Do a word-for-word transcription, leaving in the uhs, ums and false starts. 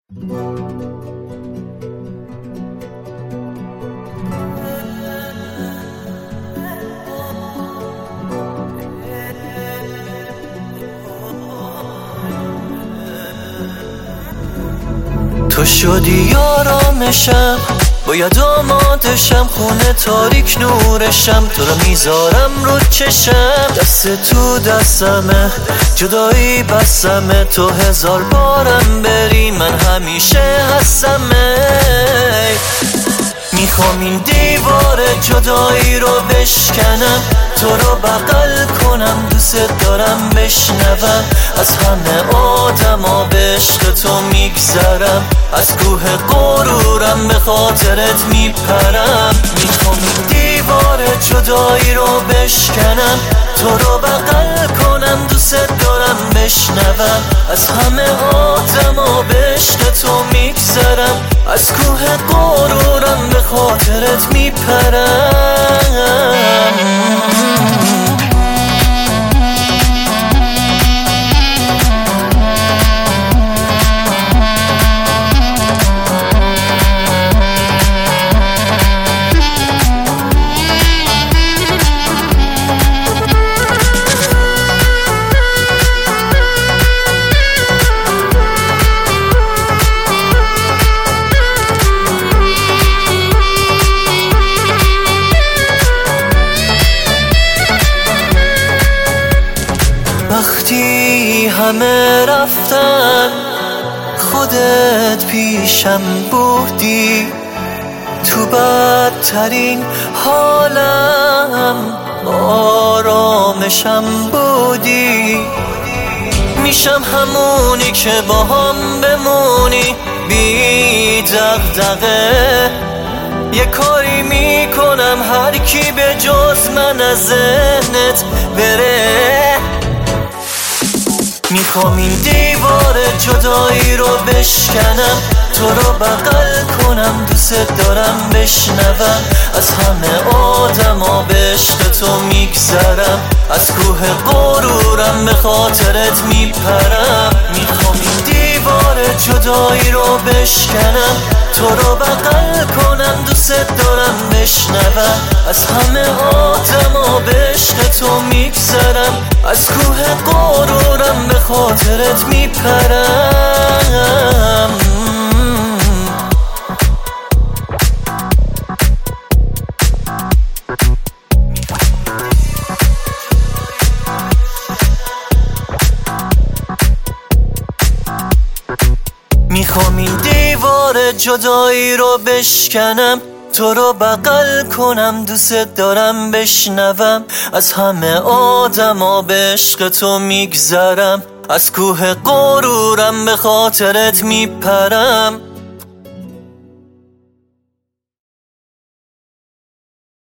تو شدی آرامشم، باید آمادشم، خونه تاریک نورشم، تو رو میذارم رو چشم، دست تو دستمه، جدایی بسمه، تو هزار بارم بری من همیشه هستمه. میخوام این دیوار جدایی رو بشکنم، تو رو بغل کنم، دوست دارم بشنوم، از همه آدما به عشق تو میگذرم، از کوه غرورم به خاطرت میپرم. میخوام این دیوار جدایی رو بشکنم، تو رو بغل کنم، دوست دارم بشنوم، از همه آدما به عشق تو میگذرم، از کوه غرورم به خاطرت میپرم. وقتی همه رفتن خودت پیشم بودی، تو بدترین حالم آرامشم بودی، میشم همونی که با هم بمونی بی دغدغه، یه کاری میکنم هر کی به جز من از ذهنت بره. میخوام این دیوار جدایی رو بشکنم، تو رو بغل کنم، دوست دارم بشنوم، از همه آدما به عشق تو میگذرم، از کوه غرورم به خاطرت میپرم. میخوام این دیوار جدایی رو بشکنم، تو رو بغل کنم، دوست دارم بشنوم، از همه آدما به عشق تو میگذرم، از کوه غرورم به خاطرت میپرم. میخوام این دیوار جدایی رو بشکنم، تو رو بغل کنم، دوست دارم بشنوم، از همه آدما به عشق تو میگذرم، از کوه غرورم به خاطرت میپرم.